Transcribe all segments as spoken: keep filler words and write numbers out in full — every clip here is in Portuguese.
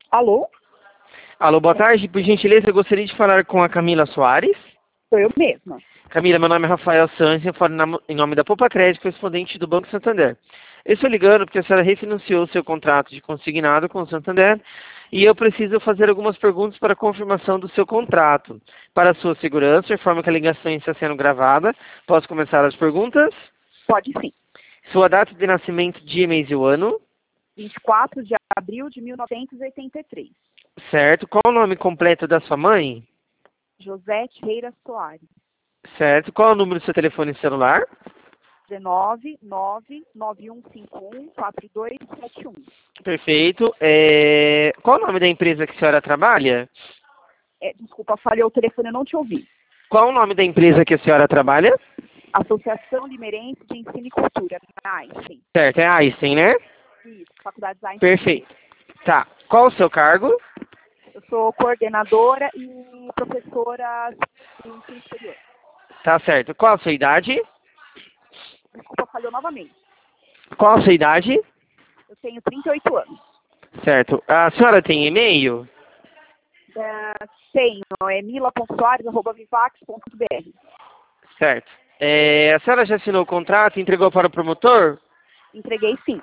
Alô? Alô, boa tarde. Por gentileza, eu gostaria de falar com a Camila Soares. Sou eu mesma. Camila, meu nome é Rafael Sanz, eu falo na- em nome da Poupa Crédito, correspondente do Banco Santander. Eu estou ligando porque a senhora refinanciou seu contrato de consignado com o Santander e eu preciso fazer algumas perguntas para confirmação do seu contrato. Para a sua segurança, informo que a ligação está sendo gravada. Posso começar as perguntas? Pode sim. Sua data de nascimento, dia, mês e o ano. vinte e quatro de abril de mil novecentos e oitenta e três. Certo. Qual o nome completo da sua mãe? Josete Reira Soares. Certo. Qual o número do seu telefone celular? dezenove, nove, nove um cinco um, quatro dois sete um. Perfeito. É... Qual o nome da empresa que a senhora trabalha? É, desculpa, falhou o telefone, eu não te ouvi. Qual o nome da empresa que a senhora trabalha? Associação Limeirense de Ensino e Cultura, na Einstein. Certo, é a Einstein, né? Isso, Faculdade Einstein. Perfeito. Tá. Qual o seu cargo? Eu sou coordenadora e professora do ensino superior. Tá certo. Qual a sua idade? Desculpa, falhou novamente. Qual a sua idade? Eu tenho trinta e oito anos. Certo. A senhora tem e-mail? É, tenho, é mila ponto soares arroba vivax ponto b r. Certo. É... A senhora já assinou o contrato e entregou para o promotor? Entreguei sim.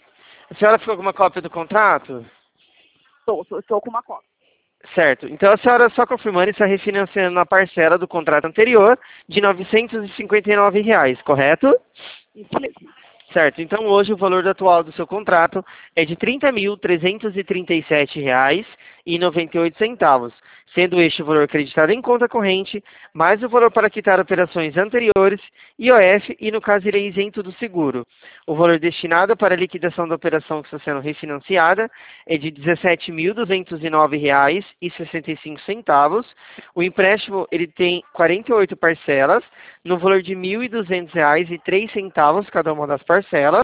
A senhora ficou com uma cópia do contrato? Estou, estou com uma cópia. Certo. Então a senhora, só confirmando, está refinanciando a parcela do contrato anterior de novecentos e cinquenta e nove reais, correto? Isso mesmo. Certo. Então hoje o valor atual do seu contrato é de trinta mil trezentos e trinta e sete reais e noventa e oito centavos, sendo este o valor acreditado em conta corrente, mais o valor para quitar operações anteriores, I O F e, no caso, irei isento do seguro. O valor destinado para a liquidação da operação que está sendo refinanciada é de dezessete mil duzentos e nove reais e sessenta e cinco centavos. O empréstimo ele tem quarenta e oito parcelas, no valor de mil e duzentos reais e três centavos cada uma das parcelas.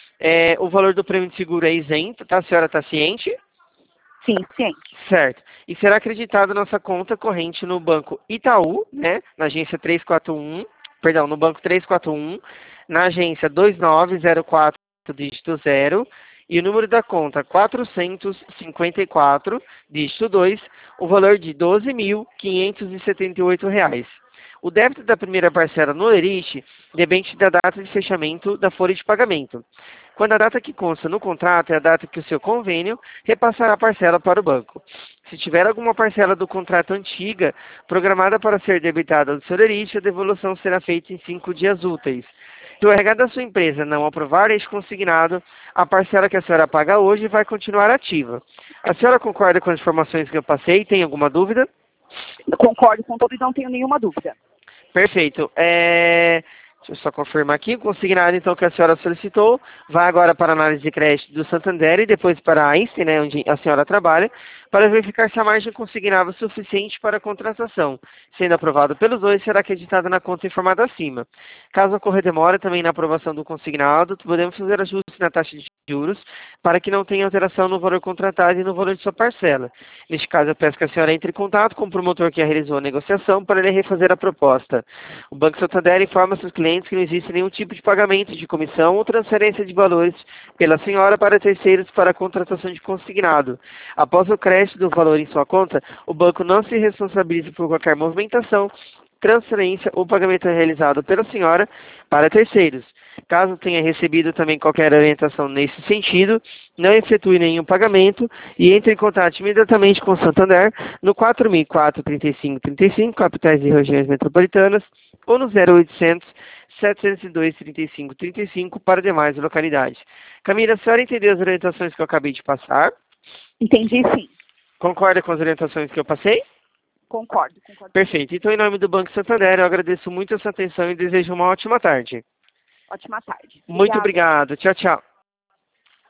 É, o valor do prêmio de seguro é isento, tá? A senhora está ciente? Sim, ciente. Certo. E será acreditado nossa conta corrente no Banco Itaú, né? Na agência trezentos e quarenta e um, perdão, no Banco trezentos e quarenta e um, na agência dois nove zero quatro, dígito zero, e o número da conta quatrocentos e cinquenta e quatro, dígito dois, o valor de doze mil quinhentos e setenta e oito reais. O débito da primeira parcela no Lerite depende da data de fechamento da folha de pagamento. Quando a data que consta no contrato é a data que o seu convênio repassará a parcela para o banco. Se tiver alguma parcela do contrato antiga programada para ser debitada do seu Lerite, a devolução será feita em cinco dias úteis. Se o R H da sua empresa não aprovar este consignado, a parcela que a senhora paga hoje vai continuar ativa. A senhora concorda com as informações que eu passei? Tem alguma dúvida? Eu concordo com tudo e não tenho nenhuma dúvida. Perfeito. É... Deixa eu só confirmar aqui. O consignado, então, que a senhora solicitou, vai agora para a análise de crédito do Santander e depois para a Einstein, né, onde a senhora trabalha, para verificar se a margem consignava o suficiente para a contratação. Sendo aprovado pelos dois, será acreditada na conta informada acima. Caso ocorra demora também na aprovação do consignado, podemos fazer ajustes na taxa de juros para que não tenha alteração no valor contratado e no valor de sua parcela. Neste caso, eu peço que a senhora entre em contato com o promotor que realizou a negociação para ele refazer a proposta. O Banco Santander informa seus clientes que não existe nenhum tipo de pagamento de comissão ou transferência de valores pela senhora para terceiros para a contratação de consignado. Após o crédito do valor em sua conta, o banco não se responsabiliza por qualquer movimentação, transferência ou pagamento realizado pela senhora para terceiros. Caso tenha recebido também qualquer orientação nesse sentido, não efetue nenhum pagamento e entre em contato imediatamente com o Santander no quatro mil e quatro, trinta e cinco, trinta e cinco, capitais e regiões metropolitanas, ou no zero oitocentos, setecentos e dois, trinta e cinco, trinta e cinco para demais localidades. Camila, a senhora entendeu as orientações que eu acabei de passar? Entendi, sim. Concorda com as orientações que eu passei? Concordo, concordo. Perfeito. Então, em nome do Banco Santander, eu agradeço muito a sua atenção e desejo uma ótima tarde. Ótima tarde. Muito Obrigada. obrigado. Tchau, tchau.